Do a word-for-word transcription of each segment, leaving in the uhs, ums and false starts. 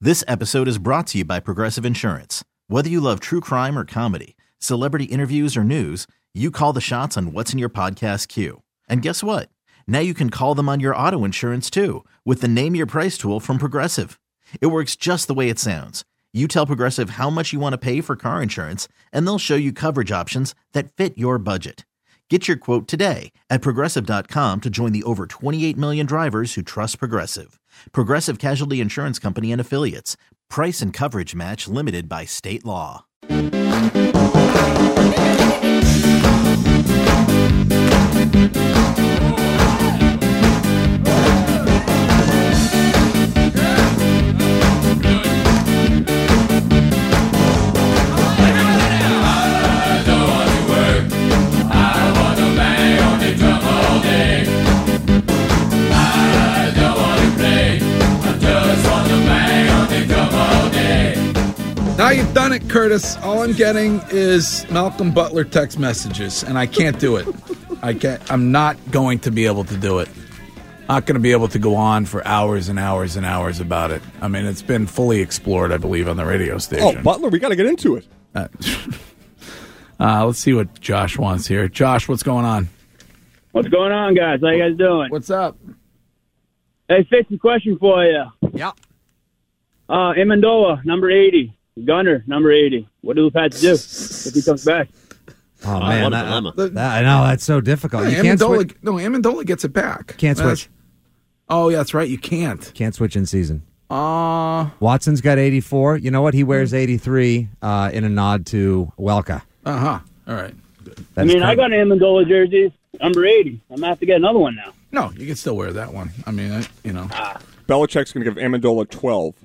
This episode is brought to you by Progressive Insurance. Whether you love true crime or comedy, celebrity interviews or news, you call the shots on what's in your podcast queue. And guess what? Now you can call them on your auto insurance too with the Name Your Price tool from Progressive. It works just the way it sounds. You tell Progressive how much you want to pay for car insurance, and they'll show you coverage options that fit your budget. Get your quote today at Progressive dot com to join the over twenty-eight million drivers who trust Progressive. Progressive Casualty Insurance Company and Affiliates. Price and coverage match limited by state law. Now you've done it, Curtis. All I'm getting is Malcolm Butler text messages, and I can't do it. I can't. I'm not going to be able to do it. Not going to be able to go on for hours and hours and hours about it. I mean, it's been fully explored, I believe, on the radio station. Oh, Butler, we got to get into it. Uh, uh, let's see what Josh wants here. Josh, what's going on? What's going on, guys? How you guys doing? What's up? Hey, Fitz, a question for you. Yeah. Uh, Amendola, number eighty. Gunner, number eighty. What do the Pats do if he comes back? Oh, man. What a dilemma. That, that, I know, that's so difficult. Yeah, You can't Amendola, switch. no, Amendola gets it back. Can't That's- switch. Oh, yeah, that's right. You can't. Can't switch in season. Uh, Watson's got eighty-four. You know what? He wears eighty-three uh, in a nod to Welka. uh-huh. All right. I mean, I got an Amendola jersey, number eighty. I'm going to have to get another one now. No, you can still wear that one. I mean, I, you know. Belichick's going to give Amendola twelve.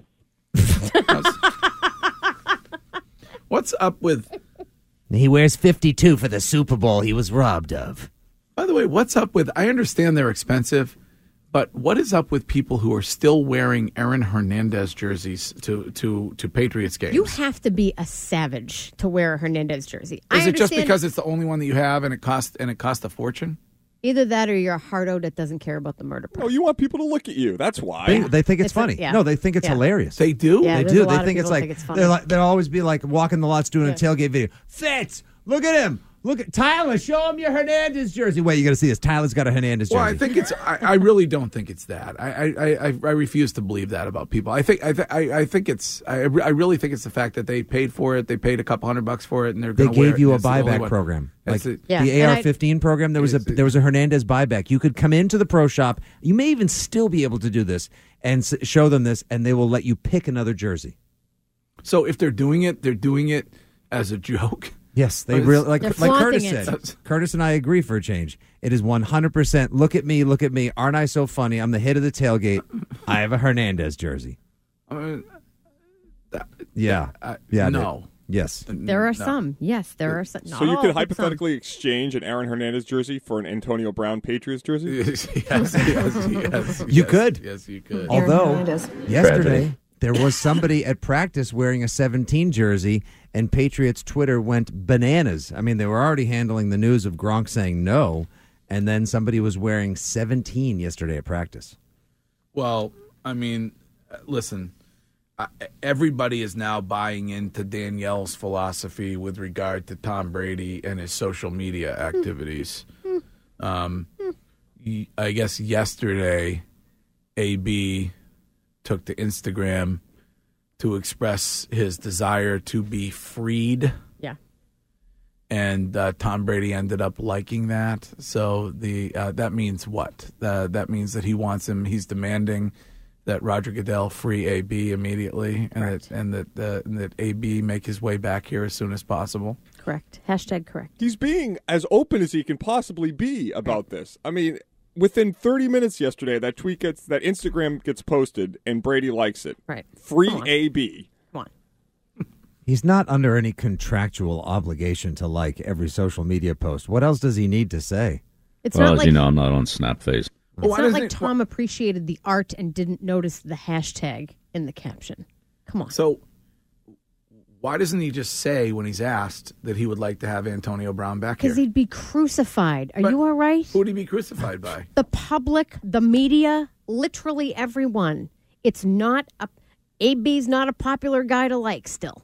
What's up with... He wears fifty-two for the Super Bowl he was robbed of. By the way, what's up with... I understand they're expensive, but what is up with people who are still wearing Aaron Hernandez jerseys to, to, to Patriots games? You have to be a savage to wear a Hernandez jersey. I Is it just understand because it's the only one that you have and it cost and it cost a fortune? either that or you're a hardo that doesn't care about the murder person? Oh, you want people to look at you. That's why. They, they think it's, It's a- funny. yeah. no, they think it's Yeah. hilarious. They do? Yeah, they there's do. a lot They of think it's people like, think it's funny. they're like they'll always be like walking the lots doing Yeah. a tailgate video. Fitz, look at him. Look at Tyler. Show him your Hernandez jersey. Wait, you got to see this. Tyler's got a Hernandez jersey. Well, I think it's. I, I really don't think it's that. I, I, I, I refuse to believe that about people. I think. I, th- I, I think it's. I, I really think it's the fact that they paid for it. They paid a couple hundred bucks for it, and they're. they Gonna wear gave it, you a and it's the only buyback one. program, like That's it. Yeah, the and A I- R fifteen program. There was a It's- there was a Hernandez buyback. You could come into the pro shop. You may even still be able to do this and s- show them this, and they will let you pick another jersey. So if they're doing it, they're doing it as a joke. Yes, they But it's- really like They're like Curtis flaunting it. said. Curtis and I agree for a change. It is one hundred percent. Look at me, look at me. Aren't I so funny? I'm the hit of the tailgate. I have a Hernandez jersey. I mean, Yeah, I- yeah. no. they- Yes. There are No. some. Yes, there are some. So you Not all, could but hypothetically exchange an Aaron Hernandez jersey for an Antonio Brown Patriots jersey? yes, yes, yes. You yes, could. Yes, you could. Although yesterday there was somebody at practice wearing a seventeen jersey, and Patriots Twitter went bananas. I mean, they were already handling the news of Gronk saying no, and then somebody was wearing seventeen yesterday at practice. Well, I mean, uh, listen, uh, everybody is now buying into Danielle's philosophy with regard to Tom Brady and his social media activities. Um, y- I guess yesterday, A B took to Instagram to express his desire to be freed. Yeah. And uh, Tom Brady ended up liking that. So the uh, that means what? Uh, that means that he wants him. He's demanding that Roger Goodell free A B immediately, and that and that uh, and that A B make his way back here as soon as possible. Correct. Hashtag correct. He's being as open as he can possibly be about this. I mean, within thirty minutes yesterday, that tweet gets, that Instagram gets posted, and Brady likes it. Right. Free Come on. A B. Come on. He's not under any contractual obligation to like every social media post. What else does he need to say? It's Well, not as like you know, I'm not on Snapface. it's Why not doesn't like it- Tom appreciated the art and didn't notice the hashtag in the caption. Come on. So why doesn't he just say when he's asked that he would like to have Antonio Brown back here? Because he'd be crucified. Are But you all right? Who would he be crucified by? The public, the media, literally everyone. It's not a. A B's not a popular guy to like still.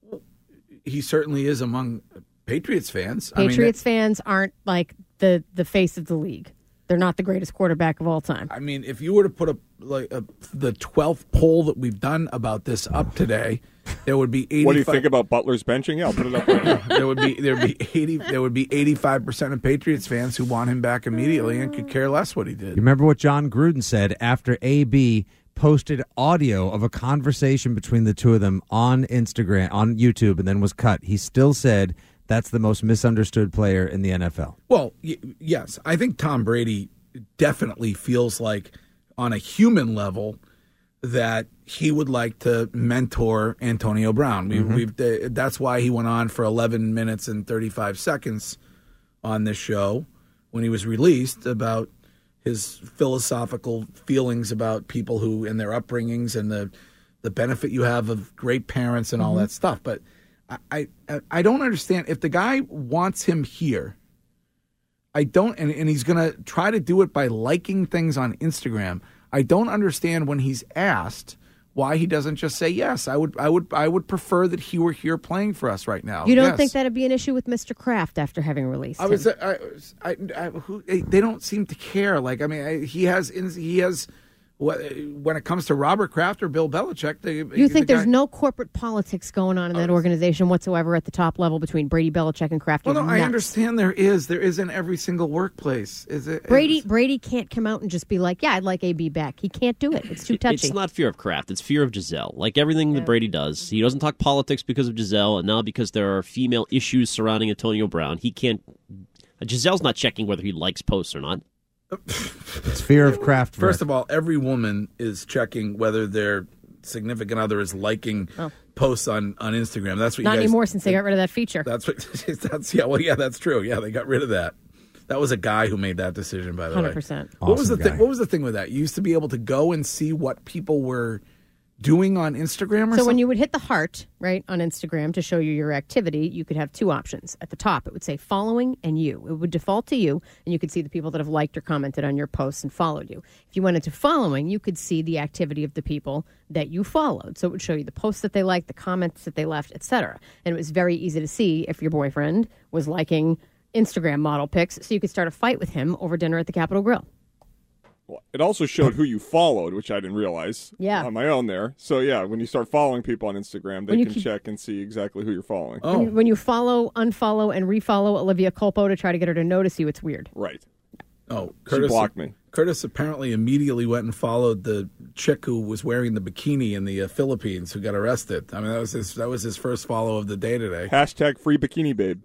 He certainly is among Patriots fans. Patriots I mean, fans aren't like the, the face of the league. They're not the greatest quarterback of all time. I mean, if you were to put a like a, the twelfth poll that we've done about this up today, there would be eighty-five. What do you think about Butler's benching? Yeah, I'll put it up there. there would be there would be eighty there would be eighty-five percent of Patriots fans who want him back immediately and could care less what he did. You remember what John Gruden said after A B posted audio of a conversation between the two of them on Instagram, on YouTube, and then was cut? He still said that's the most misunderstood player in the N F L. Well, y- yes, I think Tom Brady definitely feels like, on a human level, that he would like to mentor Antonio Brown. We, mm-hmm. We've uh, that's why he went on for eleven minutes and thirty-five seconds on this show when he was released about his philosophical feelings about people who and their upbringings and the the benefit you have of great parents and all mm-hmm. that stuff. But I, I I don't understand if the guy wants him here. I don't, and, and he's going to try to do it by liking things on Instagram. I don't understand when he's asked why he doesn't just say yes. I would I would I would prefer that he were here playing for us right now. You don't yes. think that'd be an issue with Mister Kraft after having released I was, I, I, I, who, they don't seem to care. Like I mean, I, he has he has. When it comes to Robert Kraft or Bill Belichick, they, you think the there's guy, no corporate politics going on in that organization whatsoever at the top level between Brady, Belichick, and Kraft? Well, no, nuts. I understand there is. There is in every single workplace. Is it Brady? Brady can't come out and just be like, "Yeah, I'd like A B back." He can't do it. It's too touchy. It's not fear of Kraft. It's fear of Giselle. Like everything yeah. that Brady does, he doesn't talk politics because of Giselle, and now because there are female issues surrounding Antonio Brown, he can't. Giselle's not checking whether he likes posts or not. It's fear of Kraft. First of all, every woman is checking whether their significant other is liking oh. posts on, on Instagram. That's what not you guys, anymore since they got rid of that feature. That's what. That's yeah. Well, yeah, that's true. Yeah, they got rid of that. That was a guy who made that decision. By the one hundred way, percent. What awesome was the guy. thing? What was the thing with that? You used to be able to go and see what people were doing on Instagram or so something? When you would hit the heart, right, on Instagram to show you your activity, you could have two options. At the top, it would say following and you. It would default to you, and you could see the people that have liked or commented on your posts and followed you. If you went into following, you could see the activity of the people that you followed. So it would show you the posts that they liked, the comments that they left, et cetera. And it was very easy to see if your boyfriend was liking Instagram model pics, so you could start a fight with him over dinner at the Capitol Grill. Well, it also showed who you followed, which I didn't realize yeah. on my own there. So, yeah, when you start following people on Instagram, they can keep... check and see exactly who you're following. Oh. When, when you follow, unfollow, and refollow Olivia Culpo to try to get her to notice you, it's weird. Right. Oh, Curtis she blocked me. Curtis apparently immediately went and followed the chick who was wearing the bikini in the uh, Philippines who got arrested. I mean, that was his that was his first follow of the day today. Hashtag free bikini babe.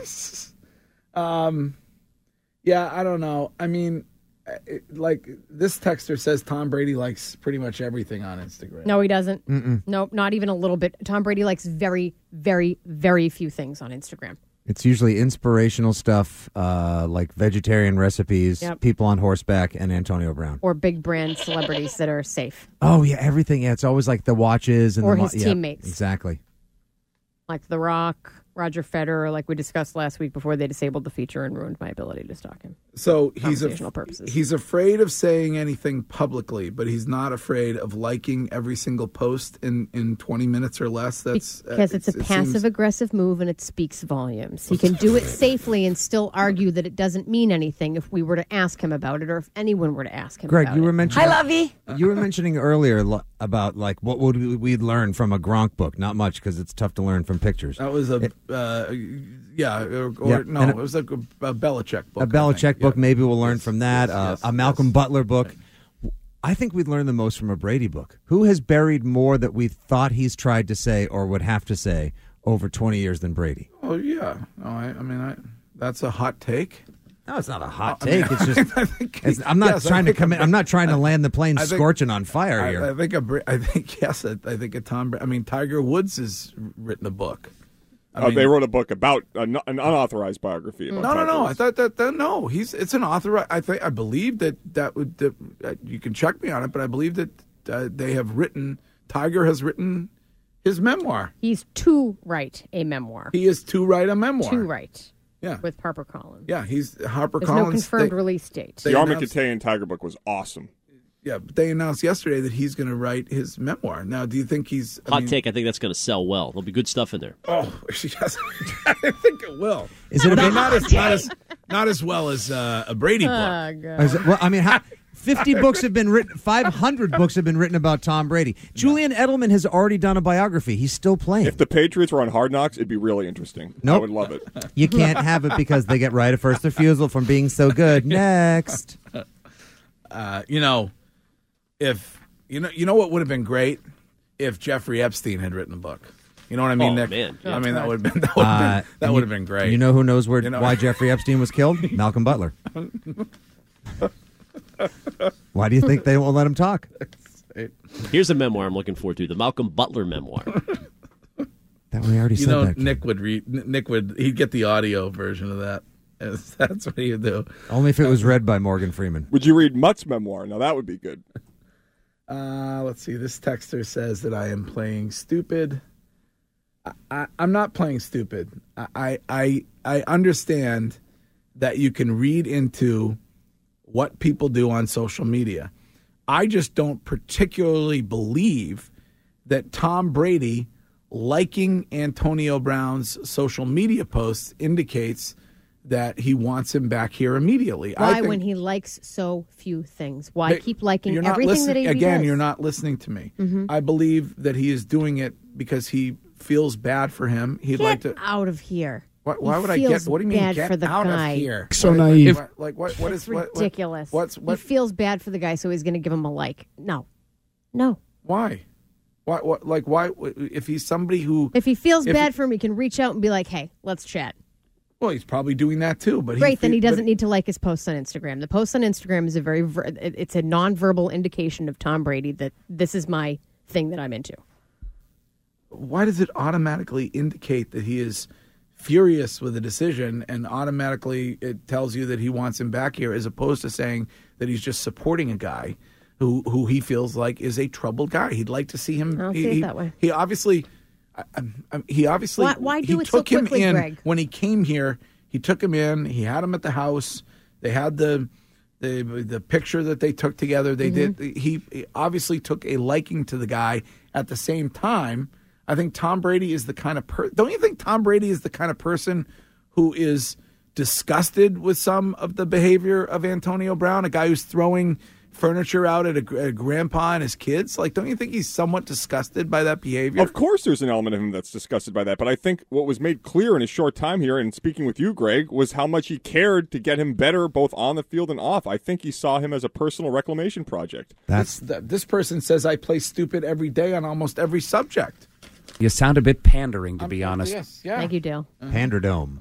um, yeah, I don't know. I mean... It, like this texter says Tom Brady likes pretty much everything on Instagram. No, he doesn't. Mm-mm. Nope, not even a little bit. Tom Brady likes very, very, very few things on Instagram. It's usually inspirational stuff, uh, like vegetarian recipes, yep. people on horseback, and Antonio Brown. Or big brand celebrities that are safe. Oh, yeah, everything. Yeah, it's always like the watches. and Or the his mo- teammates. Yep, exactly. Like The Rock, Roger Federer, like we discussed last week before they disabled the feature and ruined my ability to stalk him. So he's af- purposes. he's afraid of saying anything publicly, but he's not afraid of liking every single post in, in twenty minutes or less. That's because uh, it's, it's a it passive-aggressive move and it speaks volumes. He can do it safely and still argue that it doesn't mean anything if we were to ask him about it or if anyone were to ask him Greg, about you it. were mentioning, Hi, Lovey. You were mentioning earlier lo- about like what would we we'd learn from a Gronk book? Not much because it's tough to learn from pictures. That was a it, uh, yeah, or, or yeah, no, it was like a, a Belichick book. A Belichick book. Yeah. Maybe we'll learn yes, from that. Yes, uh, yes, a Malcolm yes. Butler book. I think we'd learn the most from a Brady book. Who has buried more that we thought he's tried to say or would have to say over twenty years than Brady? Oh yeah, no, I, I mean I, that's a hot take. No, it's not a hot I take. mean, it's just I think, it's, I'm not yes, trying to think come in. I'm not trying to land the plane I think, scorching on fire I, here. I think a, I think yes. I, I think a Tom. I mean, Tiger Woods has written a book. I uh, mean, they wrote a book about uh, an unauthorized biography. About no, no, no. Woods. I thought that, that no. He's it's an author. I think I believe that that would. That, uh, you can check me on it, but I believe that uh, they have written. Tiger has written his memoir. He's to write a memoir. He is to write a memoir. To write. Yeah. With HarperCollins. Yeah, he's HarperCollins. There's no confirmed they, release date. The Armin Katay and Tiger book was awesome. Yeah, but they announced yesterday that he's going to write his memoir. Now, do you think he's... I Hot mean, take, I think that's going to sell well. There'll be good stuff in there. Oh, she has, I think it will. Is it a not, big- not, as, not, as, not as well as uh, a Brady book. Oh, God. Is it- well, I mean, how, fifty books have been written, five hundred books have been written about Tom Brady. Julian Edelman has already done a biography. He's still playing. If the Patriots were on Hard Knocks, it'd be really interesting. I Nope. would love it. You can't have it because they get right of first refusal from being so good. Next. Uh, you know, if you know, you know what would have been great if Jeffrey Epstein had written a book. You know what I mean, Oh, Nick? man. I mean, that would have been that would have Uh, been, that and would you- have been great. You know who knows where You know- why Jeffrey Epstein was killed? Malcolm Butler. Why do you think they won't let him talk? Here's a memoir I'm looking forward to, the Malcolm Butler memoir. That we already you said know, that. Nick would read. Nick would he'd get the audio version of that. That's what he'd do. Only if it was read by Morgan Freeman. Would you read Mutt's memoir? Now, that would be good. Uh, let's see. This texter says that I am playing stupid. I, I, I'm not playing stupid. I, I I understand that you can read into what people do on social media. I just don't particularly believe that Tom Brady liking Antonio Brown's social media posts indicates that he wants him back here immediately. I Why, think, when he likes so few things? Why Hey, keep liking you're not everything that listening- he again, does? you're not listening to me. Mm-hmm. I believe that he is doing it because he feels bad for him. He'd Get like to. out of here. Why, why He would I get? feels What do you mean? bad Get for the out guy. of here? So Like, naive. Like, like what? What is what, what- Ridiculous. What's what? He feels bad for the guy, so he's going to give him a like. No, no. Why? Why? What? Like why? If he's somebody who, If he feels If bad he- for him, he can reach out and be like, "Hey, let's chat." well, he's probably doing that too. But Great, then fe- he doesn't but- need to like his posts on Instagram. The post on Instagram is a very, ver- it- it's a nonverbal indication of Tom Brady that this is my thing that I'm into. Why does it automatically indicate that he is furious with the decision, and automatically it tells you that he wants him back here, as opposed to saying that he's just supporting a guy who who he feels like is a troubled guy. He'd like to see him. I don't he, see it he- that way. He obviously, I, I, he obviously, Why- why do he it so took him quickly, in Greg? when he came here. He took him in. He had him at the house. They had the. The, the picture that they took together, they Mm-hmm. did. He, he obviously took a liking to the guy. At the same time, I think Tom Brady is the kind of per. Don't you think Tom Brady is the kind of person who is disgusted with some of the behavior of Antonio Brown, a guy who's throwing furniture out at a, at a grandpa and his kids? Like, don't you think he's somewhat disgusted by that behavior? Of course, there's an element of him that's disgusted by that. But I think what was made clear in his short time here, and speaking with you, Greg, was how much he cared to get him better both on the field and off. I think he saw him as a personal reclamation project. That's This, th- this person says I play stupid every day on almost every subject. You sound a bit pandering, to be honest. Yes, yeah. Thank you, Dale. Panderdome.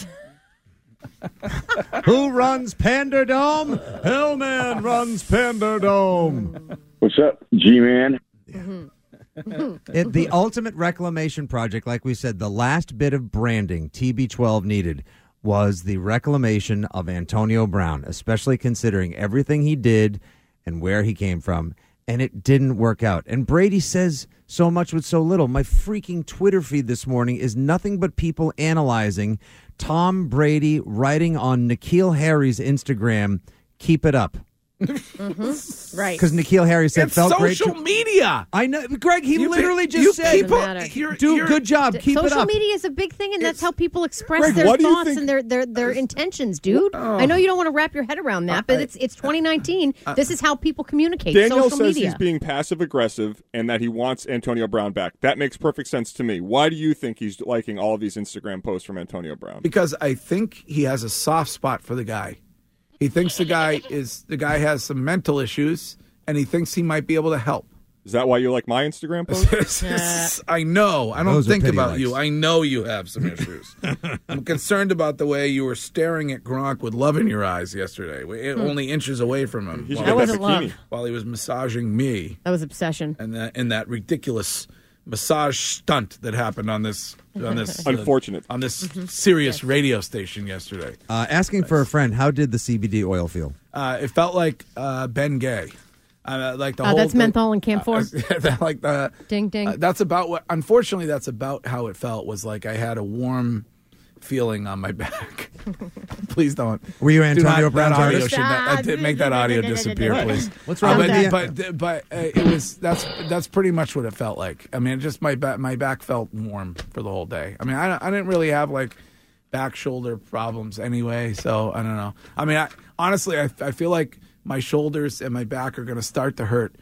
Who runs Panderdome? Hellman runs Panderdome. What's up, G-Man? It, the ultimate reclamation project, like we said, the last bit of branding T B twelve needed was the reclamation of Antonio Brown, especially considering everything he did and where he came from. And it didn't work out. And Brady says so much with so little. My freaking Twitter feed this morning is nothing but people analyzing Tom Brady writing on N'Keal Harry's Instagram, "Keep it up." Right. Because N'Keal Harry said, It's felt great. social to- media. I know. Greg, he You literally pe- just you said, people, Doesn't matter. you're- dude, you're- good job. Keep Social it up. media is a big thing, and that's It's- how people express Greg, their what do you thoughts think- and their, their, their intentions, dude. I know you don't want to wrap your head around that, but it's it's twenty nineteen. This is how people communicate. Danielle social says media. he's being passive aggressive and that he wants Antonio Brown back. That makes perfect sense to me. Why do you think he's liking all of these Instagram posts from Antonio Brown? Because I think he has a soft spot for the guy. He thinks the guy is the guy has some mental issues, and he thinks he might be able to help. Is that why you like my Instagram posts? I know. I don't Those are think pity about likes. you. I know you have some issues. I'm concerned about the way you were staring at Gronk with love in your eyes yesterday, Hmm. only inches away from him, He should while, get That that wasn't bikini. love. while he was massaging me, That was obsession. and that in that ridiculous massage stunt that happened on this on this uh, Unfortunate. on this Mm-hmm. Sirius radio station yesterday. Uh, asking for a friend, how did the C B D oil feel? Uh, it felt like uh, Ben Gay. Uh, like the Uh, whole that's the- menthol and camphor. uh, like the Ding, ding. uh, that's about what. Unfortunately, that's about how it felt. Was like I had a warm feeling on my back. Please don't. Were you Do Antonio not- Brown's that audio artist? should not- that did- make that audio disappear, please. What's wrong Uh, with but, the- but but uh, it was that's that's pretty much what it felt like. I mean, it just my back my back felt warm for the whole day. I mean, I I didn't really have like back shoulder problems anyway, so I don't know. I mean, I, honestly, I I feel like my shoulders and my back are going to start to hurt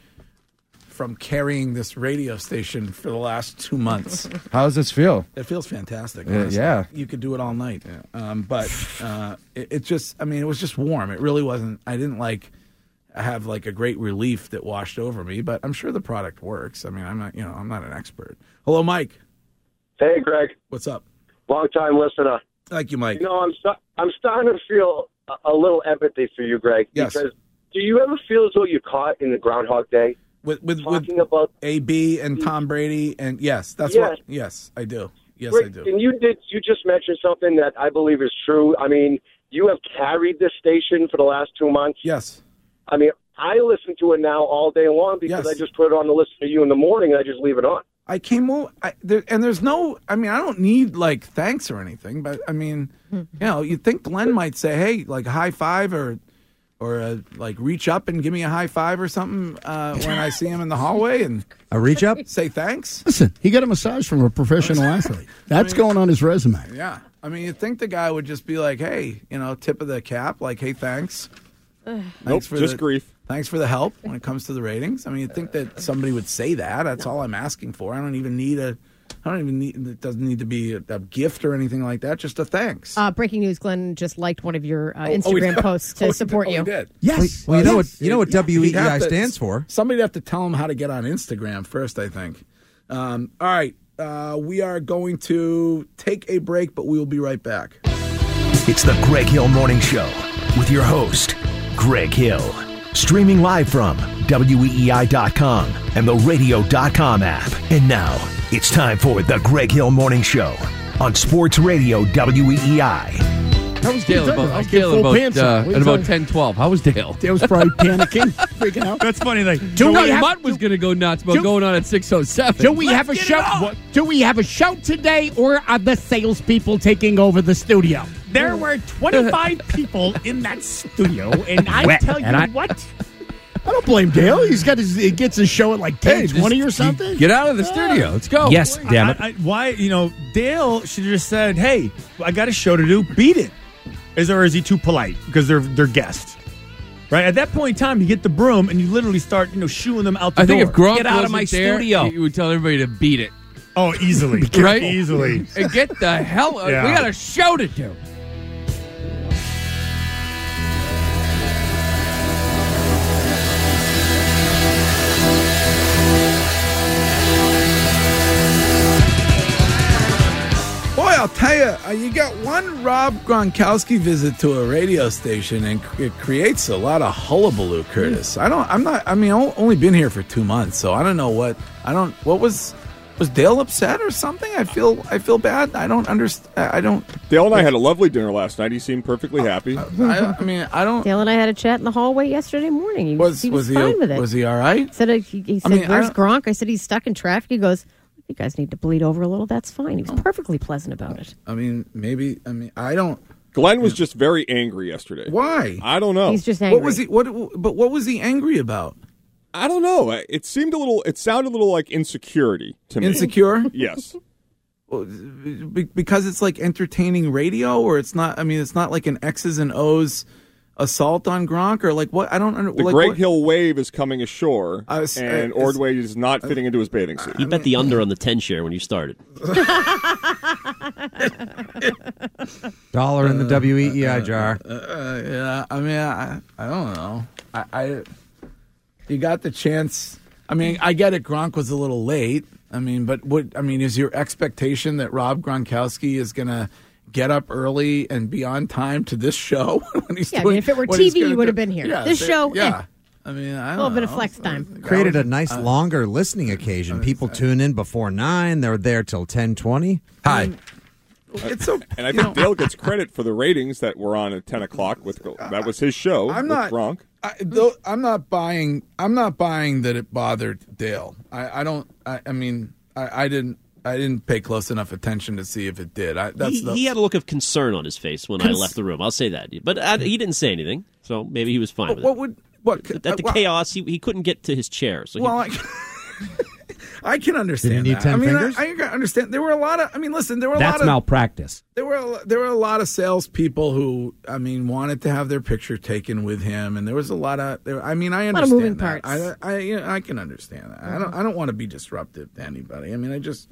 from carrying this radio station for the last two months. How does this feel? It feels fantastic. Yeah, honestly. yeah. You could do it all night. Um, but uh, it, it just, I mean, it was just warm. It really wasn't, I didn't like have like a great relief that washed over me, but I'm sure the product works. I mean, I'm not, you know, I'm not an expert. Hello, Mike. Hey, Greg. What's up? Long time listener. Thank you, Mike. You know, I'm st- I'm starting to feel a, a little empathy for you, Greg. Yes. Because do you ever feel as though you're caught in the Groundhog Day? With with, with Talking about A B and Tom Brady, and yes, that's Yes. what, yes, I do. Yes, Rick, I do. And you did. You just mentioned something that I believe is true. I mean, you have carried this station for the last two months. Yes. I mean, I listen to it now all day long because Yes. I just put it on to listen to you in the morning and I just leave it on. I came over, I, there, and there's no, I mean, I don't need like thanks or anything, but I mean, you know, you'd think Glenn might say, hey, like a high five or, or uh like reach up and give me a high five or something uh, when I see him in the hallway and A reach up? say thanks. Listen, he got a massage from a professional athlete. That's going on his resume. Yeah. I mean, you'd think the guy would just be like, hey, you know, tip of the cap, like, hey, thanks. Nope, Thanks for just the, grief. Thanks for the help when it comes to the ratings. I mean, you'd think that somebody would say that. That's all I'm asking for. I don't even need a, I don't even need, it doesn't need to be a, a gift or anything like that, just a thanks. Uh, breaking news: Glenn just liked one of your uh, Oh, oh, Instagram he- posts to oh, he- support oh, he you. did. Yes. Well, you know Yes. what? You know what Yeah, W E he'd have I to- stands for. Somebody'd have to tell him how to get on Instagram first, I think. Um, all right. Uh, we are going to take a break, but we will be right back. It's the Greg Hill Morning Show with your host, Greg Hill. Streaming live from W E E I dot com and the radio dot com app. And now it's time for the Greg Hill Morning Show on Sports Radio W E E I. How was Dale What are you about, talking how was about? Dale Full about, pants on. uh, What are you at about talking- ten twelve? How was Dale? Dale was probably panicking, freaking out. That's funny. Like, Do we Joey have- Mutt was going to go nuts about Do- going on at six oh seven. Do we have a show? What- Do we have a show today, or are the salespeople taking over the studio? there were twenty-five people in that studio, and I Well, tell you and I- what, I don't blame Dale. He's got his. He gets his show at like ten Hey, just twenty or something. Get out of the studio. Let's go. Yes, damn it. I, I, why, you know, Dale should have just said, hey, I got a show to do, beat it. Is, or is he too polite because they're, they're guests? Right? At that point in time, you get the broom and you literally start, you know, shooing them out the I door. think if Gronk Get out of wasn't my there, studio. he would tell everybody to beat it. Oh, easily. Right? Easily. And get the hell out. Yeah. We got a show to do. Boy, I'll tell you, uh, you got one Rob Gronkowski visit to a radio station, and c- it creates a lot of hullabaloo. Curtis, I don't. I'm not. I mean, I've only been here for two months, so I don't know what. I don't. What was was Dale upset or something? I feel. I feel bad. I don't understand. I don't. Dale and I had a lovely dinner last night. He seemed perfectly happy. I, I mean, I don't. Dale and I had a chat in the hallway yesterday morning. He Was he was, was he fine with it. was he all right? Said uh, he, he said, mean, I "Where's don't- Gronk?" I said, "He's stuck in traffic." He goes, "You guys need to bleed over a little. That's fine." He was perfectly pleasant about it. I mean, maybe. I mean, I don't. Glenn was just very angry yesterday. Why? I don't know. He's just angry. What was he? What? But what was he angry about? I don't know. It seemed a little. It sounded a little like insecurity to me. Insecure? Yes. Be- because it's like entertaining radio, or it's not. I mean, it's not like an X's and O's assault on Gronk, or like what? I don't under. The like, Greg what- Hill wave is coming ashore, I was- and uh, Ordway is not fitting into his bathing suit. You bet the under on the ten share when you started. Dollar in the W E E I jar. Uh, yeah, I mean, I, I don't know. I, I, you got the chance. I mean, I get it. Gronk was a little late. I mean, but what? I mean, is your expectation that Rob Gronkowski is going to get up early and be on time to this show when he's Yeah, I doing? mean, if it were what T he's V, gonna you would do? have been here. Yeah, This they- show, yeah. eh. I mean, I A don't little bit of know. flex time. Created a nice longer listening occasion. People tune in before nine. They're there till ten twenty. Hi. It's so, And I you think know- Dale gets credit for the ratings that were on at ten o'clock. With that was his show. I'm with not. Gronk. I, though, I'm not buying. I'm not buying that it bothered Dale. I, I don't. I, I mean, I, I didn't. I didn't pay close enough attention to see if it did. I, that's he, the, he had a look of concern on his face when Cons- I left the room. I'll say that, but I, he didn't say anything, so maybe he was fine. What, with what it. would what At the well, chaos, he he couldn't get to his chair. So he, well, I, I can understand Did he need that. ten I mean, fingers? I, I can understand. There were a lot of. I mean, listen, there were a That's lot of malpractice. There were a, there were a lot of salespeople who, I mean, wanted to have their picture taken with him, and there was a lot of. There, I mean, I lot of understand moving that. parts. I I, you know, I can understand that. I don't I don't want to be disruptive to anybody. I mean, I just.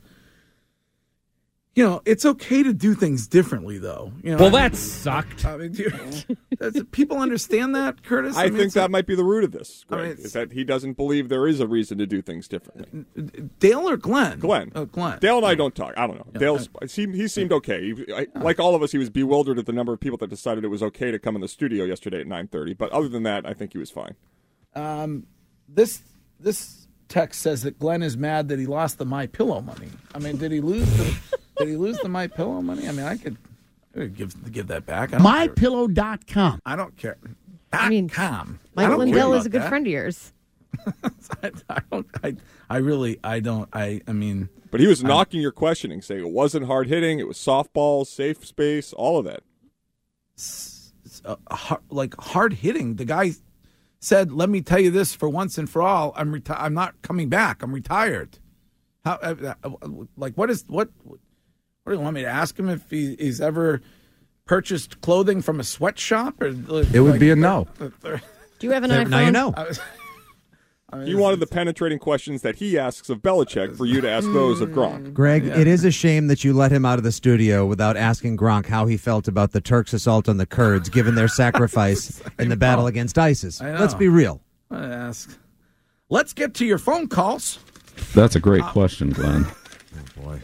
You know, it's okay to do things differently, though. You know, Well, I mean, that sucked. I mean, do you, does people understand that, Curtis? I, mean, think it's that a- might be the root of this, I mean, Greg, it's- is that he doesn't believe there is a reason to do things differently. Dale or Glenn? Glenn. Oh, Glenn. Dale and I don't talk. I don't know. Dale, he, he seemed okay. He, I, like all of us, he was bewildered at the number of people that decided it was okay to come in the studio yesterday at nine thirty. But other than that, I think he was fine. Um, this this text says that Glenn is mad that he lost the My Pillow money. I mean, did he lose the did he lose the My Pillow money? I mean, I could, I could give give that back. I don't my care. pillow dot com. I don't care. I mean, com. I Mike don't care Lindell is about a good that. friend of yours. I, I don't. I, I really. I don't. I. I mean. But he was I'm- knocking your questioning, saying it wasn't hard hitting, it was softball, safe space, all of that. s- uh, har- like hard hitting. The guy said, "Let me tell you this for once and for all. I'm reti- I'm not coming back. I'm retired." How? Uh, uh, like what is what? What do you want me to ask him if he, he's ever purchased clothing from a sweatshop? Or It would be a no. Do you have an There- iPhone? now you know. I was- I mean, He it's- wanted the penetrating questions that he asks of Belichick for you to ask those of Gronk. Greg, it is a shame that you let him out of the studio without asking Gronk how he felt about the Turks' assault on the Kurds, given their sacrifice in the battle against ISIS. I know. Let's be real. I ask. Let's get to your phone calls. That's a great question, Glenn. Oh, boy.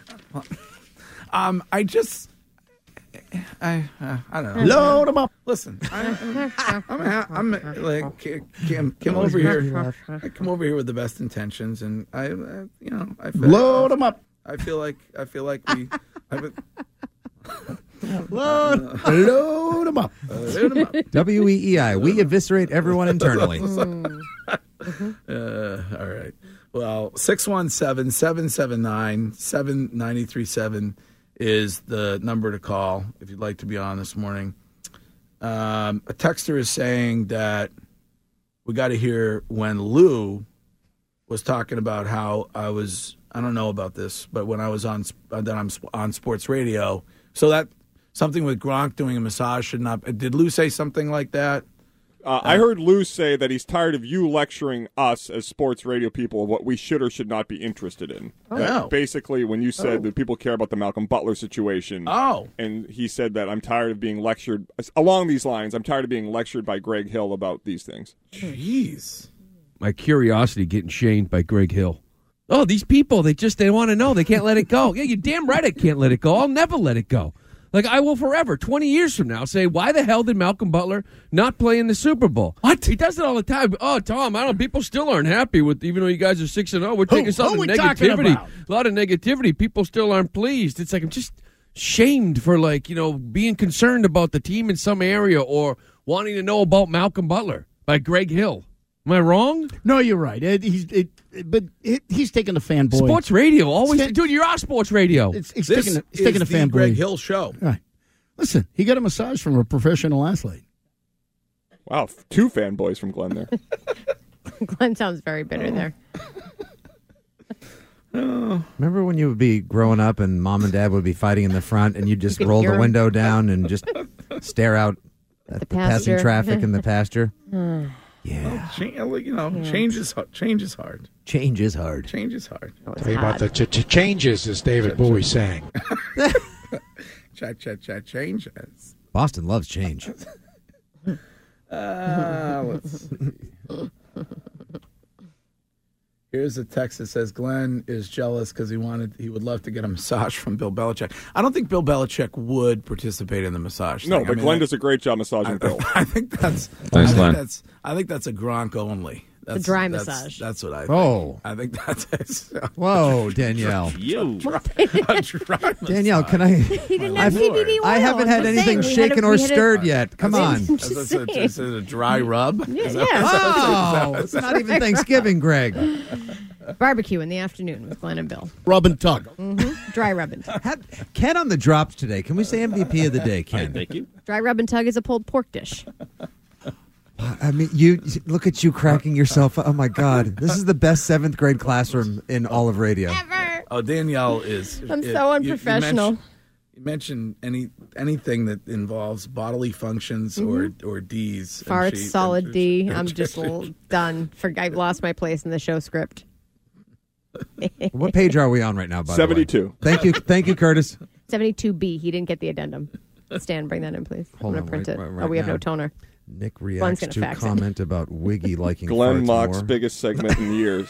Um, I just, I, uh, I don't know. Load 'em up. Listen, I, I'm, I'm, I'm like Kim, Kim over here. I come over here with the best intentions, and I, uh, you know, I feel, Load 'em up. I feel like I feel like we. I, Load, load 'em up. uh, load 'em up. W E E I. We eviscerate everyone internally. Uh, all right. Well, six one seven, seven seven nine, seven nine three seven is the number to call if you'd like to be on this morning. Um, a texter is saying that we got to hear when Lou was talking about how I was, I don't know about this, but when I was on, that I'm on sports radio. So that something with Gronk doing a massage should not, did Lou say something like that? Uh, I heard Lou say that he's tired of you lecturing us as sports radio people of what we should or should not be interested in. Oh. That No. Basically, when you said Oh. that people care about the Malcolm Butler situation, Oh. and he said that I'm tired of being lectured, along these lines, I'm tired of being lectured by Greg Hill about these things. Jeez. My curiosity getting shamed by Greg Hill. Oh, these people, they just, they want to know. They can't let it go. Yeah, you're damn right I can't let it go. I'll never let it go. Like, I will forever, twenty years from now, say, why the hell did Malcolm Butler not play in the Super Bowl? What? He does it all the time. Oh, Tom, I don't know. People still aren't happy with, even though you guys are six and oh, we're taking some who we talking negativity. about? A lot of negativity. People still aren't pleased. It's like, I'm just shamed for, like, you know, being concerned about the team in some area or wanting to know about Malcolm Butler by Greg Hill. Am I wrong? No, you're right. It, he's, it, but it, he's taking the fanboy. Sports radio, always. Sta- Dude, you're on sports radio. It's, it's This taking the, it's is taking the the fanboy. Greg Hill show. Right. Listen, he got a massage from a professional athlete. Wow, f- two fanboys from Glenn there. Glenn sounds very bitter there. Remember when you would be growing up and mom and dad would be fighting in the front and you'd just You could roll hear the 'em. window down and just stare out at the, passing pasture. traffic in the pasture? Yeah. Change, you know, change is hard. Change is hard. Change is hard. Change is hard. Tell you about the ch- ch- changes, as David Bowie sang. Chat, chat, chat, changes. Boston loves change. Uh, let's see. Here's a text that says Glenn is jealous because he wanted he would love to get a massage from Bill Belichick. I don't think Bill Belichick would participate in the massage. No, thing. but I mean, Glenn I- does a great job massaging Bill. I think that's Thanks, I think Glenn. that's I think that's a Gronk only. That's dry that's, massage. That's what I think. Oh. I think that's it. Whoa, Danielle. You. A dry Danielle, can I? He didn't have I've- C B D oil. I haven't had I'm just anything saying, we had shaken a- or we had a- stirred yet. Come I'm on. just Is this a, saying. is it a dry rub? Yeah, Is yeah. Oh, it's not even Thanksgiving, Greg. Barbecue in the afternoon with Glenn and Bill. Rub and tug. Mm-hmm. Dry rub and tug. Had- Ken on the drops today. Can we say M V P of the day, Ken? Thank you. Dry rub and tug is a pulled pork dish. I mean, you look at you cracking yourself. Oh my God, this is the best seventh grade classroom in all of radio. Ever. Oh, Danielle is. I'm it- so you- you unprofessional. mentioned- You mentioned any anything that involves bodily functions or or D's. and Farts, she- solid and D. she- I'm just l- done. For, I've lost my place in the show script. What page are we on right now? By seventy-two. the way? Thank you, thank you, Curtis. seventy-two B. He didn't get the addendum. Stan, bring that in, please. Hold I'm on, going to print wait, it. right- oh, we right have no now. toner. Nick Glenn's reacts gonna to fax it. comment about Wiggy liking Glenn farts Mock's more. biggest segment in years.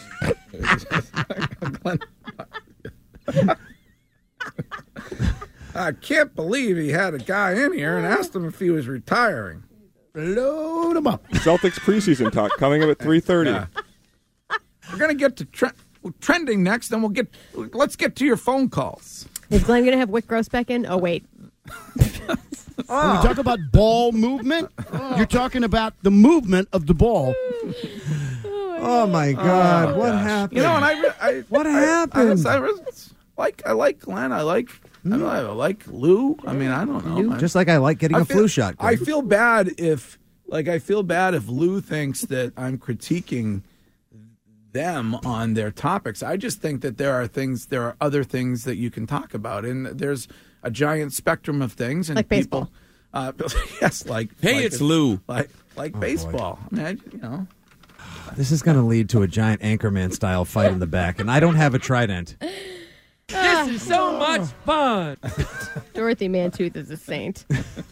I can't believe he had a guy in here and asked him if he was retiring. Load him up. Celtics preseason talk coming up at three thirty. Yeah. We're gonna get to tre- trending next, then we'll get. Let's get to your phone calls. Is Glenn going to have Wick Gross back in? Oh, wait. When we talk about ball movement, you're talking about the movement of the ball. Oh my God, Oh, what gosh. happened? You know, and I, re- I What I- happened? I, I, I like I like Glenn. I like I, don't know, I like Lou. I mean, I don't know. Just like I like getting I a feel- flu shot. I Greg. feel bad if, like, I feel bad if Lou thinks that I'm critiquing them on their topics. I just think that there are things, there are other things that you can talk about, and there's a giant spectrum of things. And Like people, baseball. Uh, yes, like Hey, like it's Lou. like like Oh, baseball. I mean, I, you know. This is going to lead to a giant Anchorman style fight in the back, and I don't have a trident. This is so much fun. Dorothy Mantooth is a saint.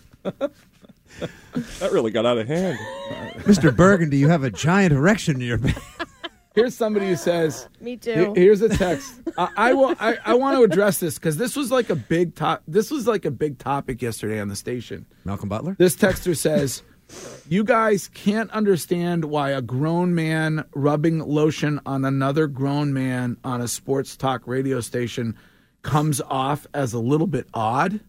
That really got out of hand. Mister Burgundy, you have a giant erection in your back. Here's somebody who says, Me Here- too. Here's a text. I, I will. I, I want to address this because this was like a big top. This was like a big topic yesterday on the station. Malcolm Butler? This texter says, "You guys can't understand why a grown man rubbing lotion on another grown man on a sports talk radio station comes off as a little bit odd."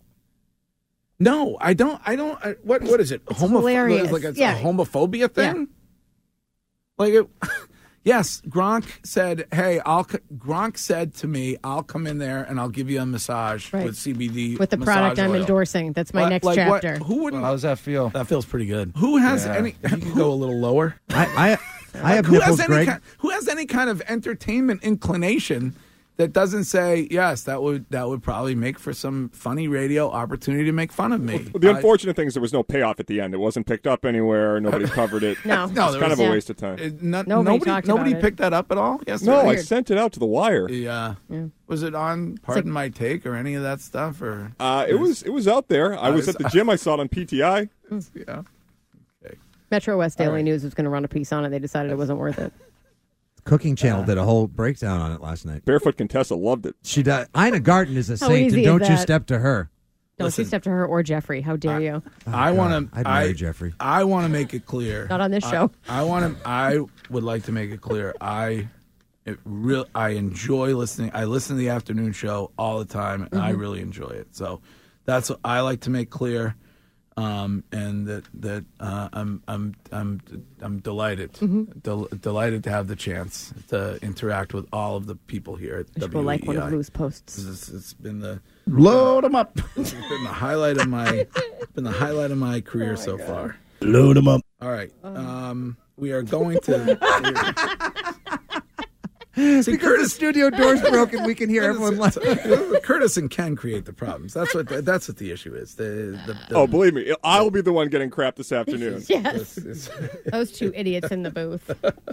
No, I don't. I don't. I, what? What is it? Homoph- hilarious. Like it's Yeah. a homophobia thing. Like it. Yes, Gronk said, "Hey, I'll." c- Gronk said to me, "I'll come in there and I'll give you a massage Right. with C B D With the massage product I'm oil." endorsing. That's my Like- next like what- chapter. Who wouldn't? How does that feel? That feels pretty good. Who has Yeah. any? You can go a little lower. I, I, I have who nipples, has any Greg. Kind, who has any kind of entertainment inclination that doesn't say yes? That would that would probably make for some funny radio opportunity to make fun of me. Well, the I- unfortunate thing is there was no payoff at the end. It wasn't picked up anywhere. Nobody covered it. No. It's No, kind there of was- a yeah. waste of time. it- not- Nobody nobody talked nobody about it. picked that up at all yesterday. No, I Weird. sent it out to the wire. Yeah. Yeah. Was it on Pardon My Take or any of that stuff? Or Uh, it was it was out there. I was at the gym. I saw it on P T I. yeah. Metro West Daily right. News was going to run a piece on it. They decided it wasn't worth it. Cooking Channel did a whole breakdown on it last night. Barefoot Contessa loved it. She does. Ina Garten is a How saint, easy and is don't you that? step to her. Don't Listen. you step to her or Jeffrey. How dare you? I God, want to. I'd I marry Jeffrey. I want to make it clear. Not on this I- show. I want to. I would like to make it clear. I, it real. I enjoy listening. I listen to the afternoon show all the time, and Mm-hmm. I really enjoy it. So that's what I like to make clear. Um, and that that uh, I'm I'm I'm I'm delighted, Mm-hmm. Del- delighted to have the chance to interact with all of the people here at I should go like one of W E I. Lou's posts. It's, it's been the Load him up. it's been the highlight of my been the highlight of my career so far. Load him up. All right, um, we are going to. See, Because the studio door's broken, we can hear everyone laugh. Curtis and Ken create the problems. That's what that's what the issue is. The, the, the Oh, believe me, I'll be the one getting crap this afternoon. Yes. it's- it's- Those two idiots in the booth.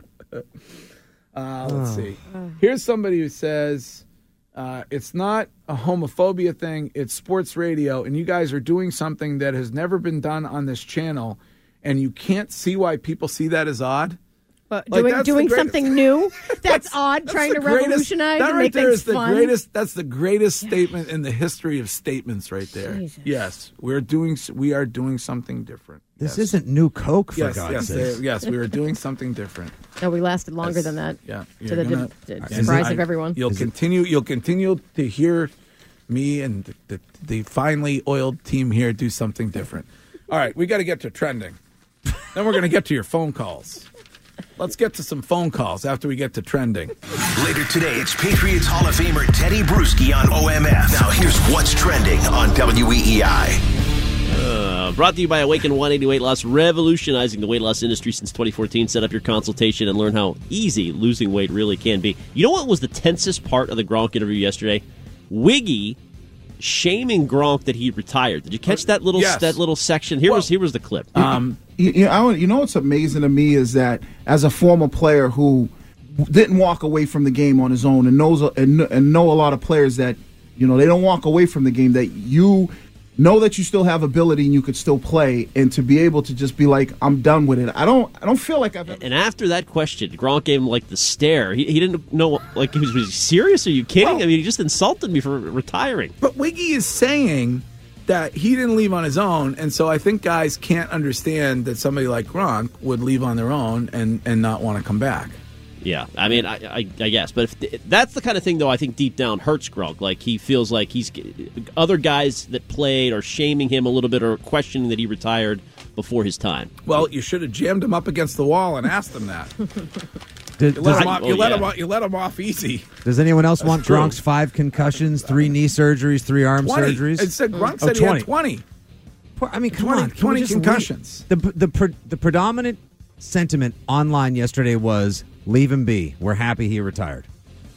Uh, let's see. Here's somebody who says uh, it's not a homophobia thing. It's sports radio, and you guys are doing something that has never been done on this channel, and you can't see why people see that as odd. But Like, doing that's the doing greatest- something new? That's, odd, That's trying the to greatest- revolutionize that and right make there things is the fun. greatest. That's the greatest statement in the history of statements, right there. Jesus. Yes, we're doing. We are doing something different. This Yes. isn't new Coke, for Yes, God's yes, sake. they- yes. We are doing something different. No, we lasted longer Yes. than that. Yeah, To you're the gonna- di- and surprise I- of everyone. You'll Is it- continue. You'll continue to hear me and the, the, the finely oiled team here do something different. All right, we got to get to trending. Then we're going to get to your phone calls. Let's get to some phone calls after we get to trending. Later today, it's Patriots Hall of Famer Teddy Bruschi on O M F. Now here's what's trending on W E E I. Uh, brought to you by Awaken one eighty Weight Loss, revolutionizing the weight loss industry since twenty fourteen. Set up your consultation and learn how easy losing weight really can be. You know what was the tensest part of the Gronk interview yesterday? Wiggy shaming Gronk that he retired. Did you catch that little Yes. that little section? Here Well, was here was the clip. Um, you, you, know, you know what's amazing to me is that as a former player who didn't walk away from the game on his own and knows and, and know a lot of players that you know they don't walk away from the game, that you know that you still have ability and you could still play, and to be able to just be like, I'm done with it. I don't I don't feel like I've ever. And after that question, Gronk gave him like the stare. He, he didn't know, like, he was, was he serious? Are you kidding? Well- I mean, he just insulted me for retiring. But Wiggy is saying that he didn't leave on his own, and so I think guys can't understand that somebody like Gronk would leave on their own and, and not want to come back. Yeah, I mean, I, I, I guess, but if, that's the kind of thing, though, I think deep down hurts Gronk. Like, he feels like he's other guys that played are shaming him a little bit or questioning that he retired before his time. Well, you should have jammed him up against the wall and asked him that. Did- you let, does- him, off, you, Oh, let yeah. him off, you let him off easy. Does anyone else That's want true. Gronk's five concussions, three knee surgeries, three arm twenty. surgeries? It said Gronk Oh, said he had twenty. Poor- I mean, come twenty, on. Can we twenty just concussions. leave- The, the, pre- the predominant sentiment online yesterday was, leave him be. We're happy he retired.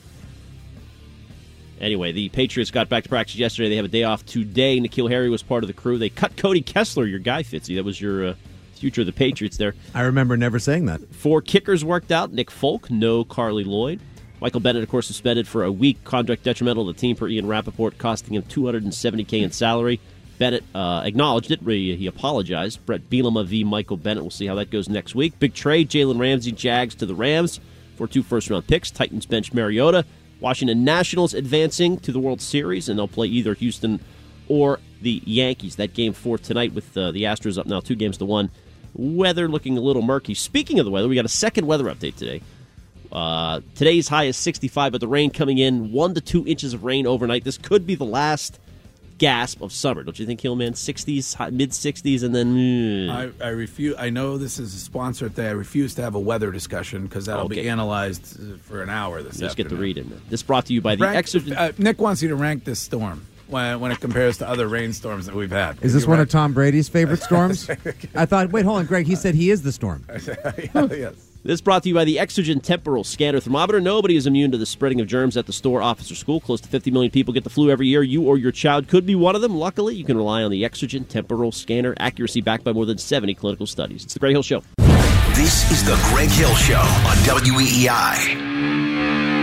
Anyway, the Patriots got back to practice yesterday. They have a day off today. N'Keal Harry was part of the crew. They cut Cody Kessler, your guy, Fitzy. That was your uh, future of the Patriots there. I remember never saying that. Four kickers worked out. Nick Folk, no Carly Lloyd. Michael Bennett, of course, suspended for a week. Contract detrimental to the team per Ian Rappaport, costing him two hundred seventy thousand dollars in salary. Bennett uh, acknowledged it. He, he apologized. Brett Bielema v. Michael Bennett. We'll see how that goes next week. Big trade, Jalen Ramsey, Jags to the Rams for two first-round picks. Titans bench Mariota. Washington Nationals advancing to the World Series, and they'll play either Houston or the Yankees. That game four tonight with uh, the Astros up now two games to one. Weather looking a little murky. Speaking of the weather, we got a second weather update today. Uh, today's high is sixty-five, but the rain coming in, one to two inches of rain overnight. This could be the last gasp of summer, don't you think, Hillman? sixties, mid sixties, and then... I, I refuse. I know this is a sponsored thing. I refuse to have a weather discussion because that'll Okay. be analyzed uh, for an hour this Just get to afternoon. read it. This brought to you by the Rank- Exergen... uh, Nick wants you to rank this storm when, when it compares to other rainstorms that we've had. Is this You one rank- of Tom Brady's favorite storms? I thought, wait, hold on, Greg. He said he is the storm. yes. This brought to you by the Exergen Temporal Scanner Thermometer. Nobody is immune to the spreading of germs at the store, office, or school. Close to fifty million people get the flu every year. You or your child could be one of them. Luckily, you can rely on the Exergen Temporal Scanner. Accuracy backed by more than seventy clinical studies. It's the Greg Hill Show. This is the Greg Hill Show on W E E I.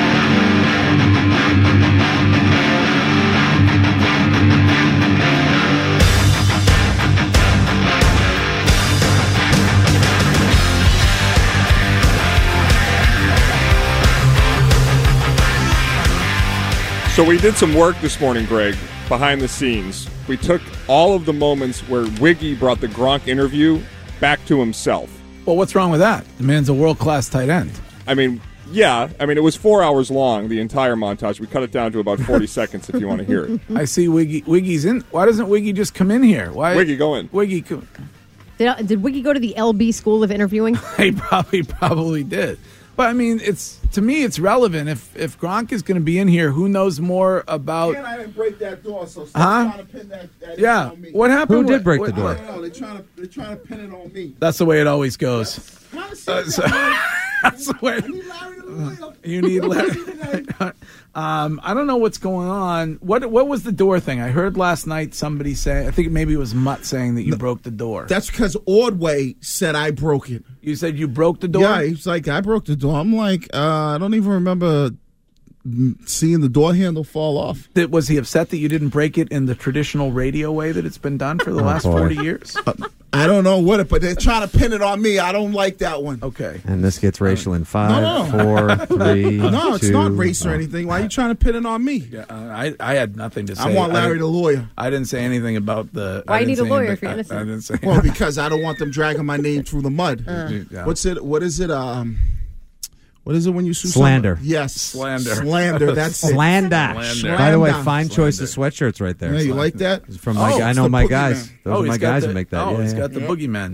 So we did some work this morning, Greg, behind the scenes. We took all of the moments where Wiggy brought the Gronk interview back to himself. Well, what's wrong with that? The man's a world-class tight end. I mean, yeah. I mean, it was four hours long, the entire montage. We cut it down to about forty seconds if you want to hear it. I see Wiggy. Wiggy's in. Why doesn't Wiggy just come in here? Why? Wiggy, go in. Wiggy, come. Did, did Wiggy go to the L B School of Interviewing? He probably probably did. But I mean, it's to me, it's relevant. If if Gronk is going to be in here, who knows more about? And I didn't break that door, so stop Huh? trying to pin that, that Yeah. on me. What happened? Who did What- break what- the door? I don't know. They're trying to they're trying to pin it on me. That's the way it always goes. How to Uh, say so- that? that's the way. I need Larry the lawyer. You need Larry. um, I don't know what's going on. What what was the door thing? I heard last night somebody say. I think maybe it was Mutt saying that you broke the door. That's because Ordway said I broke it. You said you broke the door. Yeah, he's like, I broke the door. I'm like, uh, I don't even remember mm, seeing the door handle fall off. Did, was he upset that you didn't break it in the traditional radio way that it's been done for the Oh, last boy. forty years? Uh, I don't know what it, but they're trying to pin it on me. I don't like that one. Okay. And this gets racial in five, No, four, three, No, it's two, not race or oh. anything. Why are you trying to pin it on me? Yeah, uh, I I had nothing to say. I want Larry didn't- the lawyer. I didn't say anything about the. Why I you didn't need a say lawyer anything- if you're I- innocent? I, didn't say. Well, because I don't want them dragging my name through the mud. Yeah. What's it? What is it? Um, what is it when you sue Slander. somebody? Yes, Slander. Slander. That's it. Slander. Slander. By the way, Slander. fine choice of sweatshirts right there. Yeah, you like that? From my, Oh, I it's know the my boogeyman. guys. Those oh, are my he's got guys the, who make that. Oh, yeah, he's yeah. got the boogeyman.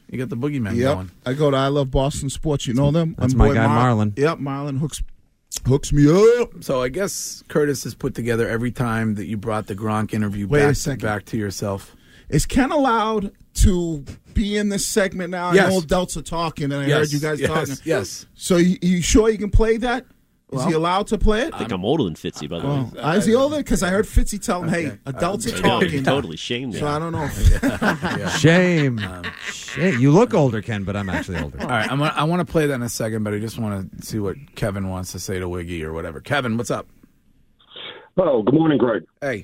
You got the boogeyman Yep. going. I go to I Love Boston Sports. You know them? That's My my boy guy, Mar- Marlon. Yep, Marlon hooks hooks me up. So I guess Curtis has put together every time that you brought the Gronk interview Wait a back, second. back to yourself. Is Ken allowed to be in this segment now? Yes. I know adults are talking, and I Yes, heard you guys yes, talking. yes. So you, you sure you can play that? Is Well, he allowed to play it? I think I'm older than Fitzy, by the Oh, way. is he older? Because I heard Fitzy tell him, "Hey, adults are I know, talking." you're totally shamed. So I don't know. Shame. Shame. You look older, Ken, but I'm actually older. All right, I'm gonna, I want to play that in a second, but I just want to see what Kevin wants to say to Wiggy or whatever. Kevin, what's up? Oh, good morning, Greg. Hey.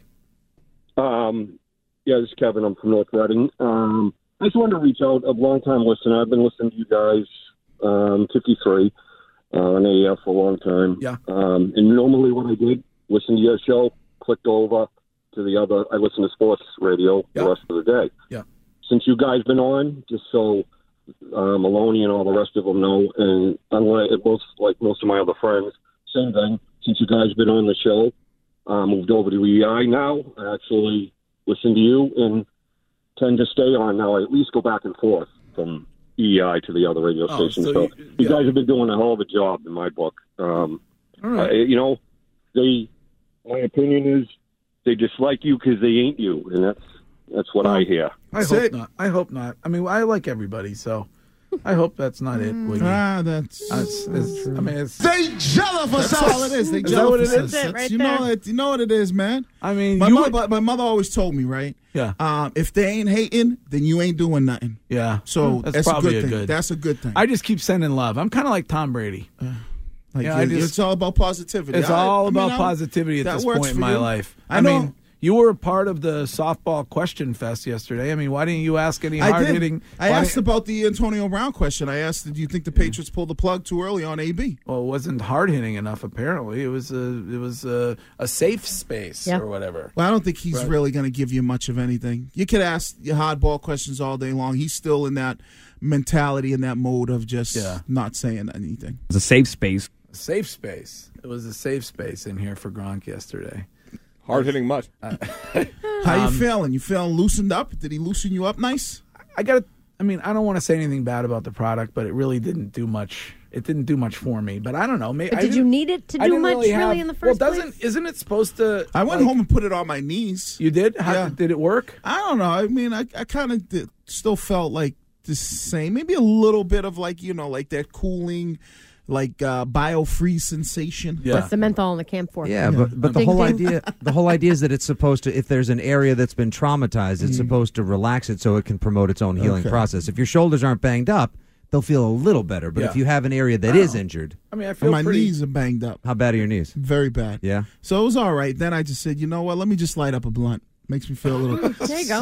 Um, yeah, this is Kevin. I'm from North Reading. Um, I just wanted to reach out. A long-time listener. I've been listening to you guys, um, fifty-three, uh, on A F for a long time. Yeah. Um, and normally what I did, listen to your show, clicked over to the other. I listen to sports radio the rest of the day. Yeah. Since you guys been on, just so uh, Maloney and all the rest of them know, and unlike most like most of my other friends, same thing. Since you guys been on the show, uh, moved over to E I now. I actually listen to you and tend to stay on now. I at least go back and forth from E I to the other radio Oh, stations. so So, you- you, yeah. guys have been doing a hell of a job in my book. Um, All right. uh, you know, they. My opinion is they dislike you because they ain't you, and that's that's what I hear. I hope not. I hope not. I mean, I like everybody, so I hope that's not it, Wiggy. Ah, that's. It's- it's- I mean, it's, They jealous That's us. All it is. They Is that jealous what it us. is? That's- right you know there. it. You know what it is, man. I mean, my you mother, would- my mother always told me, right? Yeah. Um, if they ain't hating, then you ain't doing nothing. Yeah. So That's that's, a probably good a thing. good- That's a good thing. I just keep sending love. I'm kind of like Tom Brady. Like, Yeah, I it- just- it's all about positivity. It's I- all I mean, about I'm- positivity at that this works point in for my you. life. I I, know. mean, you were a part of the softball question fest yesterday. I mean, why didn't you ask any I hard did. hitting? I asked about the Antonio Brown question. I asked, "Do you think the Patriots pulled the plug too early on A B?" Well, it wasn't hard hitting enough. Apparently, it was a it was a, a safe space Yeah. or whatever. Well, I don't think he's Right. really going to give you much of anything. You could ask your hardball questions all day long. He's still in that mentality, in that mode of just Yeah. not saying anything. It's a safe space. A safe space. It was a safe space in here for Gronk yesterday. Hard hitting mutt. How you Um, feeling? You feeling loosened up? Did he loosen you up nice? I got to I mean, I don't want to say anything bad about the product, but it really didn't do much. It didn't do much for me. But I don't know. Maybe But I did you didn't- need it to I do didn't much really, have- in the first well, place? doesn't isn't it supposed to? I went like- home and put it on my knees. You did? How, Yeah. Did it work? I don't know. I mean, I, I kind of still felt like the same. Maybe a little bit of like, you know, like that cooling, like uh, bio-freeze sensation. That's the menthol in the camphor. Yeah, but but the Ding, whole ding. idea the whole idea is that it's supposed to, if there's an area that's been traumatized, it's supposed to relax it so it can promote its own healing Okay. process. If your shoulders aren't banged up, they'll feel a little better. But Yeah. if you have an area that I is don't know. injured, I mean, I And feel my pretty. knees are banged up. how bad are your knees? Very bad. Yeah. So it was all right. Then I just said, you know what? Let me just light up a blunt. Makes me feel a little. There you go.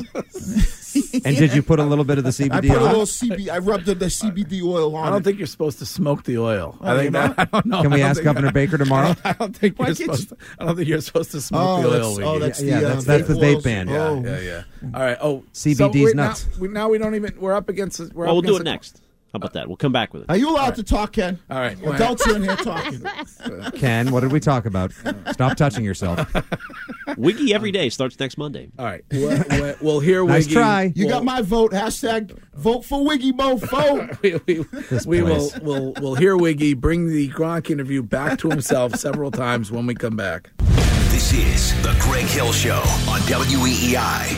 And did you put a little bit of the C B I D put a on? little C B. I rubbed the, the C B D oil on. I don't it. think you're supposed to smoke the oil. I Oh, think you're that. I don't know. Can we I don't ask think- Governor Baker tomorrow? I don't think Why you're can't supposed. To, I don't think you're supposed to smoke Oh, the that's, oil. oh, Wiggy. that's Yeah, the, that's- uh, that's the vape oils. ban. Yeah, Oh. yeah, yeah. All right. Oh, C B D's so wait, nuts. Now we, now we don't even. We're up against. We're Well, up we'll do against it the- next. How about that? We'll come back with it. Are you allowed to talk, Ken? All right. Adults are in here talking. Ken, what did we talk about? Stop touching yourself. Wiggy every day starts next Monday. All right. We'll, we'll, we'll hear. Nice Wiggy. try. You We'll- got my vote. Hashtag vote for Wiggy Mo. Vote. we, we, we will place. we'll, we'll hear Wiggy bring the Gronk interview back to himself several times when we come back. This is The Greg Hill Show on W E E I.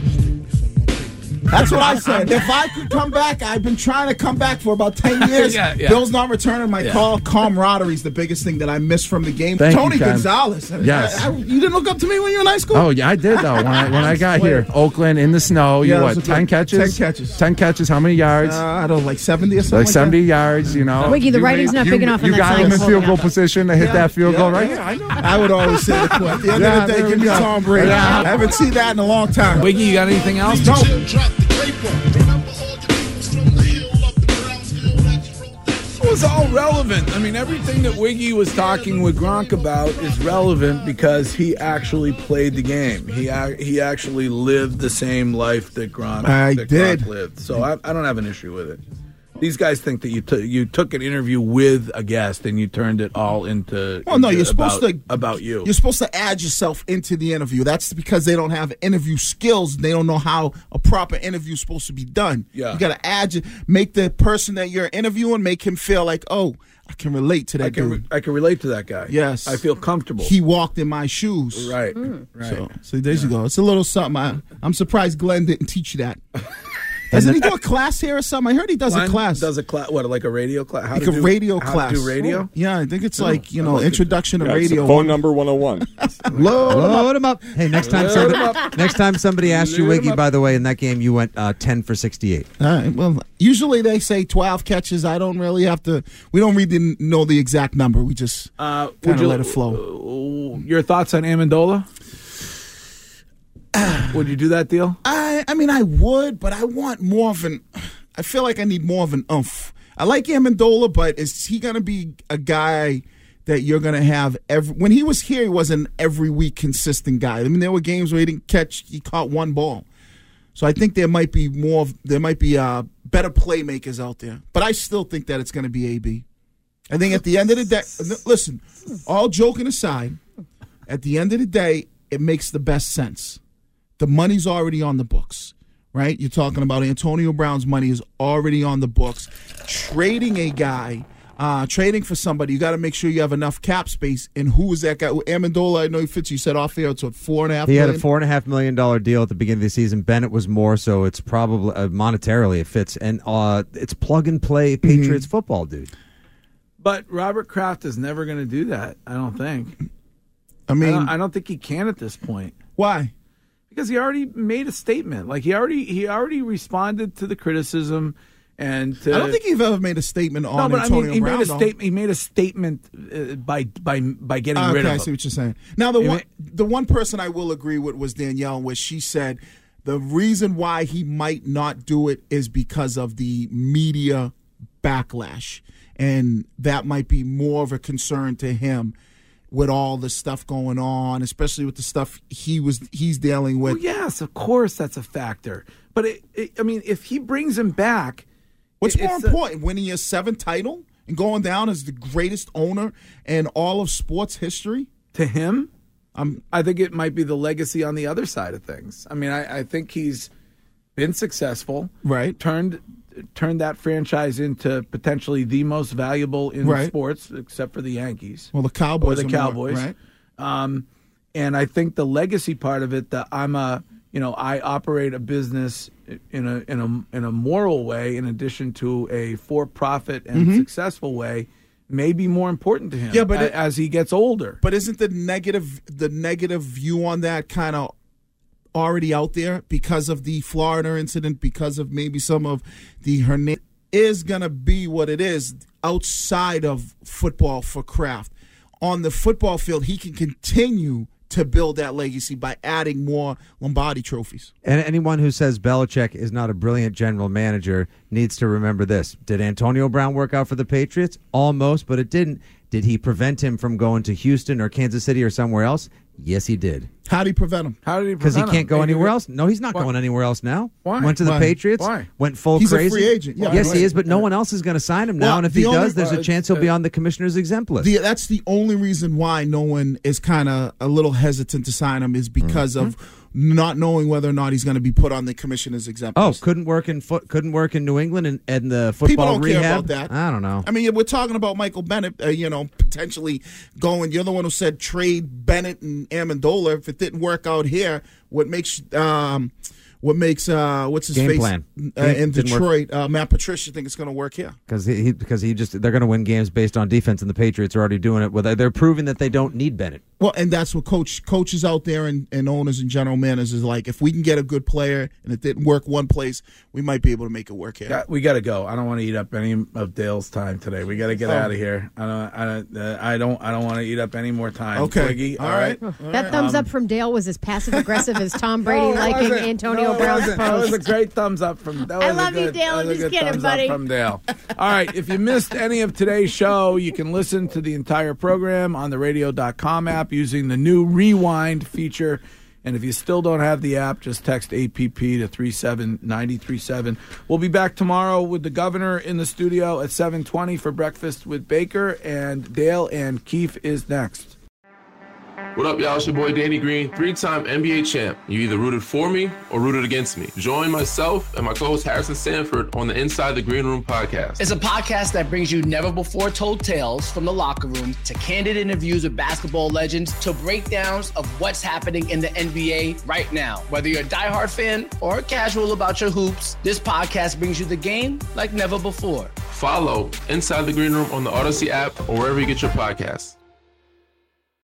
That's what I said. If I could come back, I've been trying to come back for about ten years. Yeah, yeah. Bill's not returning my Yeah. call. Camaraderie is the biggest thing that I missed from the game. Thank you, Tony Ken. Gonzalez. Yes. I- I- you didn't look up to me when you were in high school? Oh, yeah, I did, though. When I when I got here, Oakland in the snow, you Yeah, what, those are ten good. catches? ten catches. ten catches, how many yards? Uh, I don't know, like seventy or something. like like seventy that? yards, you know. Wiggy, the You writing's made- not you- big enough on You that got sign him in holding field goal up. position to hit Yeah, that field yeah, goal, right? yeah. Yeah, I know. I would always say the quote. At the end Yeah, of the day, there give we me go. Tom Brady. Yeah. I haven't seen that in a long time. Wiggy, you got anything else? No. It was all relevant. I mean, everything that Wiggy was talking with Gronk about is relevant because he actually played the game. He ac- he actually lived the same life that Gronk, I that did. Gronk lived. So I, I don't have an issue with it. These guys think that you t- you took an interview with a guest and you turned it all into. Well, no, into you're supposed about, to about you. You're supposed to add yourself into the interview. That's because they don't have interview skills. They don't know how a proper interview is supposed to be done. Yeah. You got to add, your- make the person that you're interviewing, make him feel like, oh, I can relate to that I can dude. re- I can relate to that guy. Yes, I feel comfortable. He walked in my shoes. Right, right. So, so there you go. It's a little something. I, I'm surprised Glenn didn't teach you that. Doesn't he do a class here or something? I heard he does Glenn a class. Does a class? What, like a radio class? How Like to a do, radio how class. To do radio? Yeah, I think it's Oh, like, you I know, like it. introduction to Yeah, it's radio. phone number one oh one. Load 'em up. Load him up. Hey, next time Load somebody, 'em up. next time somebody asks you, Load 'em Wiggy, up. by the way, in that game you went uh, ten for sixty-eight. All right. Well, usually they say twelve catches. I don't really have to. We don't really know the exact number. We just Uh, would kind you of let it flow. uh, your thoughts on Amendola? Would you do that deal? I, I mean, I would, but I want more of an. I feel like I need more of an oomph. I like Amendola, but is he going to be a guy that you're going to have every? When he was here, he wasn't an every week consistent guy. I mean, there were games where he didn't catch. He caught one ball. So I think there might be more. There might be uh, better playmakers out there, but I still think that it's going to be A B. I think at the end of the day, listen, all joking aside, at the end of the day, it makes the best sense. The money's already on the books, right? You're talking about Antonio Brown's money is already on the books. Trading a guy, uh, trading for somebody, you got to make sure you have enough cap space. And who is that guy? Amendola, I know he fits. You said off air, it's what, four and a half He million? had a four and a half million dollar deal at the beginning of the season. Bennett was more, so it's probably uh, monetarily it fits, and uh, it's plug and play Patriots football, dude. But Robert Kraft is never going to do that. I don't think. I mean, I don't, I don't think he can at this point. Why? Because he already made a statement. Like he already he already responded to the criticism, and to, I don't think he's ever made a statement on no, but Antonio I mean, he Brown. made a though. statement. He made a statement uh, by by by getting Okay, rid of I him. see what you're saying. Now, the You one, mean- the one person I will agree with was Danielle, where she said the reason why he might not do it is because of the media backlash, and that might be more of a concern to him with all the stuff going on, especially with the stuff he was he's dealing with. Well, yes, of course, that's a factor. But it, it, I mean, if he brings him back, What's it- more it's a- important, winning your seventh title and going down as the greatest owner in all of sports history? To him, um, I think it might be the legacy on the other side of things. I mean, I, I think he's been successful, right? Turned turned that franchise into potentially the most valuable in Right. sports, except for the Yankees. Well, the Cowboys or the are more- Cowboys, right? Um, and I think the legacy part of it, that I'm a, you know, I operate a business in a in a in a moral way, in addition to a for-profit and Mhm. successful way, may be more important to him. Yeah, but a- it- as he gets older. But isn't the negative the negative view on that kind of already out there because of the Florida incident, because of maybe some of the Hernandez is going to be what it is outside of football for Kraft. On the football field, he can continue to build that legacy by adding more Lombardi trophies. And anyone who says Belichick is not a brilliant general manager needs to remember this. Did Antonio Brown work out for the Patriots? Almost, but it didn't. Did he prevent him from going to Houston or Kansas City or somewhere else? Yes, he did. How did he prevent him? How did he Because he prevent can't him? go anywhere else. Why? No, he's not going anywhere else now. Why? Went to the Why? Patriots. Why? Went full He's a crazy. free agent. Yeah, yes, right. he is, but no one else is going to sign him now. Well, and if the he only- does, there's a uh, chance he'll be on the commissioner's exempt list. The, that's the only reason why no one is kind of a little hesitant to sign him is because Mm-hmm. of not knowing whether or not he's going to be put on the commissioner's exempt Oh, list. couldn't work in foot, couldn't work in New England and, and the football People don't rehab. care about that. I don't know. I mean, we're talking about Michael Bennett, uh, you know, potentially going. You're the one who said trade Bennett and Amendola. If it didn't work out here, what makes um, what makes uh, what's his Game face plan. Uh, in Didn't work. Detroit? Uh, Matt Patricia think it's going to work here. Because he, he because he just they're going to win games based on defense, and the Patriots are already doing it. With they're proving that they don't need Bennett. Well, and that's what coach coaches out there and, and owners and general managers is like. If we can get a good player and it didn't work one place, we might be able to make it work here. Yeah, we got to go. I don't want to eat up any of Dale's time today. We got to get Oh. out of here. I don't. I don't. Uh, I don't. I don't want to eat up any more time. Okay. Twiggy, All all right. That thumbs up from Dale was as passive aggressive as Tom Brady No, it liking wasn't. Antonio No, it Brown's wasn't. That was post. a great thumbs up from. That was I a love you, good- Dale. that I'm was a just good kidding, thumbs buddy. up from Dale. All right. If you missed any of today's show, you can listen to the entire program on the radio dot com app using the new Rewind feature. And if you still don't have the app, just text A P P to three seven nine three seven. We'll be back tomorrow with the governor in the studio at seven twenty for Breakfast with Baker, and Dale and Keefe is next. What up, y'all? It's your boy Danny Green, three-time N B A champ. You either rooted for me or rooted against me. Join myself and my co-host Harrison Sanford on the Inside the Green Room podcast. It's a podcast that brings you never-before-told tales from the locker room to candid interviews with basketball legends to breakdowns of what's happening in the N B A right now. Whether you're a diehard fan or casual about your hoops, this podcast brings you the game like never before. Follow Inside the Green Room on the Odyssey app or wherever you get your podcasts.